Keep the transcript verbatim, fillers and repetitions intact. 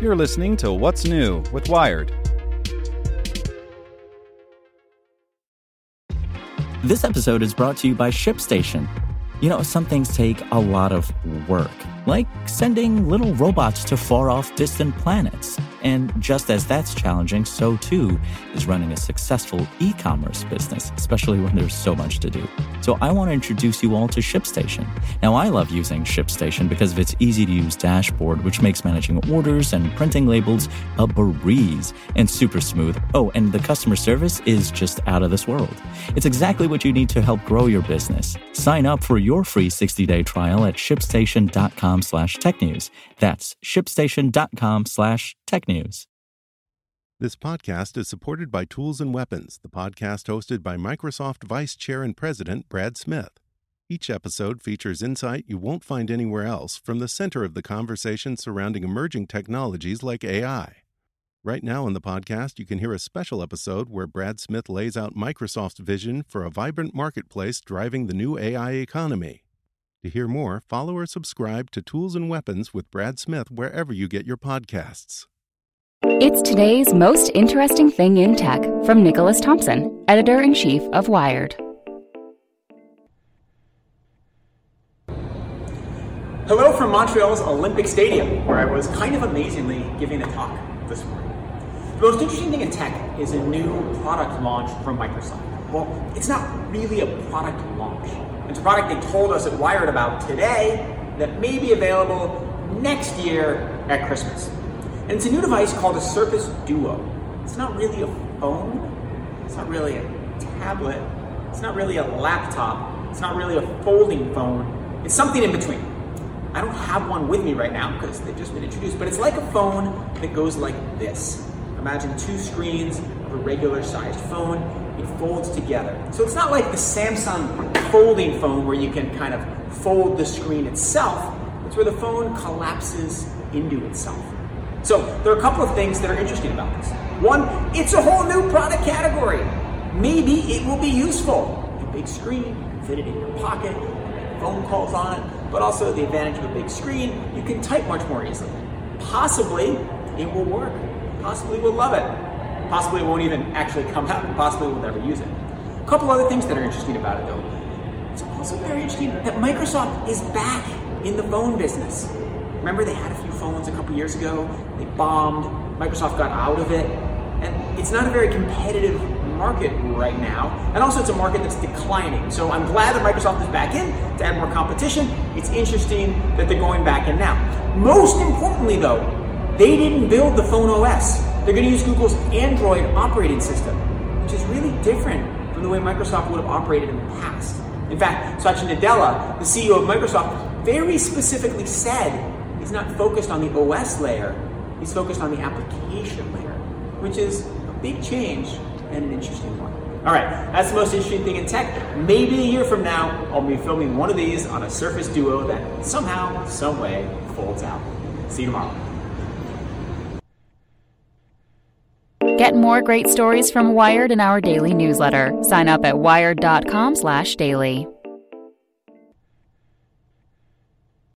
You're listening to What's New with Wired. This episode is brought to you by ShipStation. You know, some things take a lot of work, like sending little robots to far-off distant planets. And just as that's challenging, so too is running a successful e-commerce business, especially when there's so much to do. So I want to introduce you all to ShipStation. Now, I love using ShipStation because of its easy-to-use dashboard, which makes managing orders and printing labels a breeze and super smooth. Oh, and the customer service is just out of this world. It's exactly what you need to help grow your business. Sign up for your free sixty-day trial at shipstation.com slash technews. That's shipstation.com slash technews. This podcast is supported by Tools and Weapons, the podcast hosted by Microsoft Vice Chair and President Brad Smith. Each episode features insight you won't find anywhere else from the center of the conversation surrounding emerging technologies like A I. Right now in the podcast, you can hear a special episode where Brad Smith lays out Microsoft's vision for a vibrant marketplace driving the new A I economy. To hear more, follow or subscribe to Tools and Weapons with Brad Smith wherever you get your podcasts. It's today's most interesting thing in tech from Nicholas Thompson, editor-in-chief of Wired. Hello from Montreal's Olympic Stadium, where I was kind of amazingly giving a talk this morning. The most interesting thing in tech is a new product launch from Microsoft. Well, it's not really a product launch. It's a product they told us at Wired about today that may be available next year at Christmas. And it's a new device called a Surface Duo. It's not really a phone. It's not really a tablet. It's not really a laptop. It's not really a folding phone. It's something in between. I don't have one with me right now because they've just been introduced, but it's like a phone that goes like this. Imagine two screens of a regular sized phone. It folds together. So it's not like the Samsung folding phone where you can kind of fold the screen itself. It's where the phone collapses into itself. So there are a couple of things that are interesting about this. One, it's a whole new product category. Maybe it will be useful. A big screen, you can fit it in your pocket, make phone calls on it, but also the advantage of a big screen, you can type much more easily. Possibly it will work. Possibly we'll love it. Possibly it won't even actually come out. Possibly we'll never use it. A couple other things that are interesting about it though. It's also very interesting that Microsoft is back in the phone business. Remember they had a few phones a couple years ago, they bombed, Microsoft got out of it, and it's not a very competitive market right now, and also it's a market that's declining. So I'm glad that Microsoft is back in to add more competition. It's interesting that they're going back in now. Most importantly though, they didn't build the phone O S. They're going to use Google's Android operating system, which is really different from the way Microsoft would have operated in the past. In fact, Satya Nadella, the C E O of Microsoft, very specifically said he's not focused on the O S layer, he's focused on the application layer, which is a big change and an interesting one. All right, that's the most interesting thing in tech. Maybe a year from now, I'll be filming one of these on a Surface Duo that somehow, some way, folds out. See you tomorrow. Get more great stories from Wired in our daily newsletter. Sign up at wired.com slash daily.